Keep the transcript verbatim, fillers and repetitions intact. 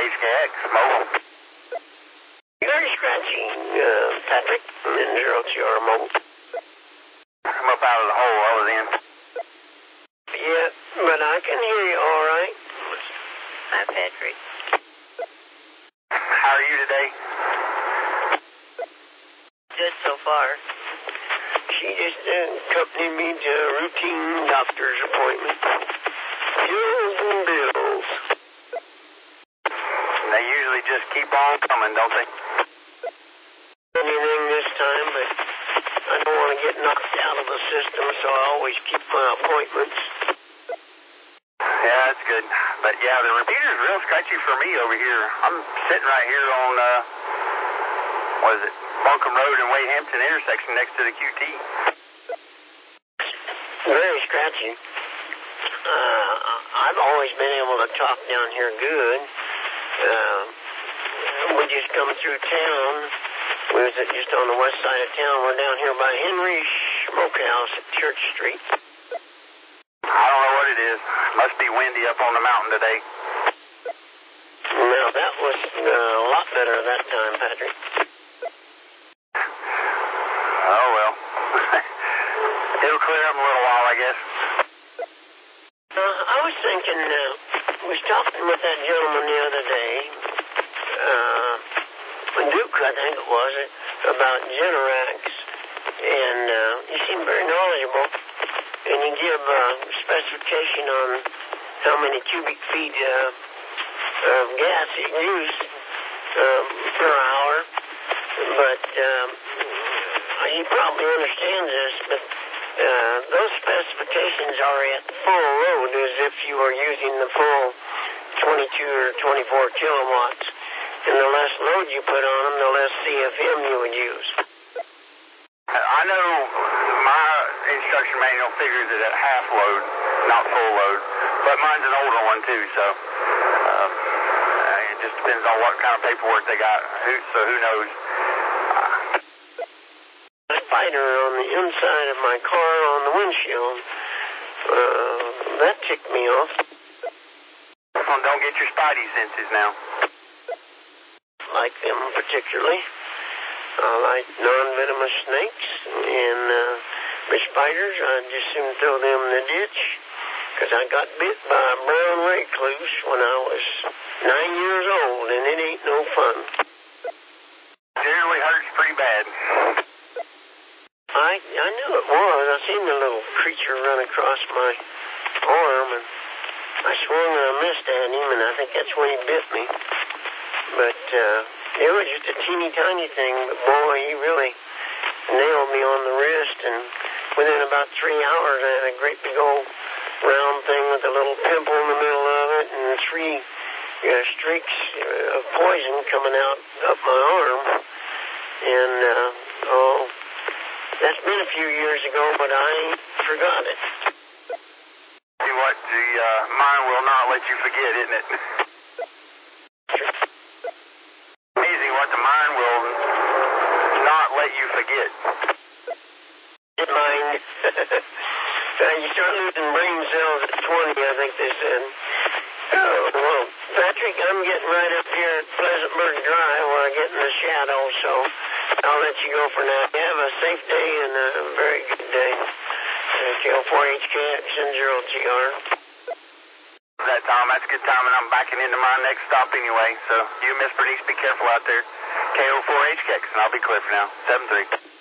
H K X, mobile. Very scratchy, uh, Patrick, in zero T R mobile. I'm up out of the hole I was in. Yeah, but I can hear you all right. Hi, Patrick. How are you today? Good so far. She just uh, accompanied me to a routine doctor's appointment. Pills and bills. They usually just keep on coming, don't they? Anything this time, but I don't want to get knocked out of the system, so I always keep my appointments. Yeah, that's good. But yeah, the repeater's real sketchy for me over here. I'm sitting right here on, uh, what is it, Buncombe Road and Wade Hampton intersection next to the Q T. Very scratchy. Uh, I've always been able to talk down here good. Uh, we just come through town. We was at just on the west side of town. We're down here by Henry's Smokehouse at Church Street. I don't know what it is. Must be windy up on the mountain today. Now, that was uh, a lot better that time, Patrick. Oh, well. It'll clear up in a little while, I guess. Uh, I was thinking, uh, was talking with that gentleman the other day, uh, Duke, I think it was, about Generac, and uh, he seemed very knowledgeable, and he gave a specification on how many cubic feet uh, of gas he used um, per hour, but um, he probably understands this, but uh, those specifications are at full load, as if you were using the full twenty-two or twenty-four kilowatts. And the less load you put on them, the less C F M you would use. I know my instruction manual figures it at half load, not full load, but mine's an older one too, so um, it just depends on what kind of paperwork they got, who, so who knows. A spider on the inside of my car on the windshield, uh, that ticked me off. Well, don't get your spidey senses now. Like them particularly. I like non-venomous snakes and uh, the spiders. I'd just soon throw them in the ditch, because I got bit by a brown recluse when I was nine years old, and it ain't no fun. Generally hurts pretty bad. I I knew it was. I seen the little creature run across my arm, and I swung and I missed at him, and I think that's when he bit me. But uh, it was just a teeny tiny thing, but boy, he really nailed me on the wrist, and within about three hours I had a great big old round thing with a little pimple in the middle of it, and three uh, streaks of poison coming out up my arm. And, uh, oh, that's been a few years ago, but I ain't forgot it. See what, the uh, mind will not let you forget, isn't it? Amazing what the mind will not let you forget. Mind. uh, you start losing brain cells at twenty, I think they said. Oh, well, Patrick, I'm getting right up here at Pleasantburg Drive where I get in the shadow, so I'll let you go for now. You have a safe day and a very good day. Uh, K O four H K X and zero T R. That time, that's a good time, and I'm backing into my next stop anyway. So you, Miss Bernice, be careful out there. K O four H K X, and I'll be clear for now. seven three.